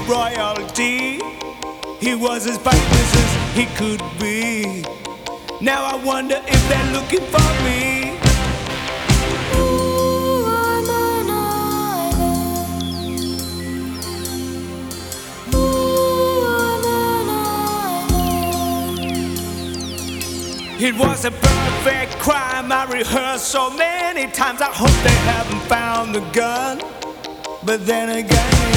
royalty. He was as famous as he could be. Now I wonder if they're looking for me. Ooh, I'm an island. Ooh, I'm an island. It was a perfect crime. I rehearsed so many times. I hope they haven't found the gun. But then again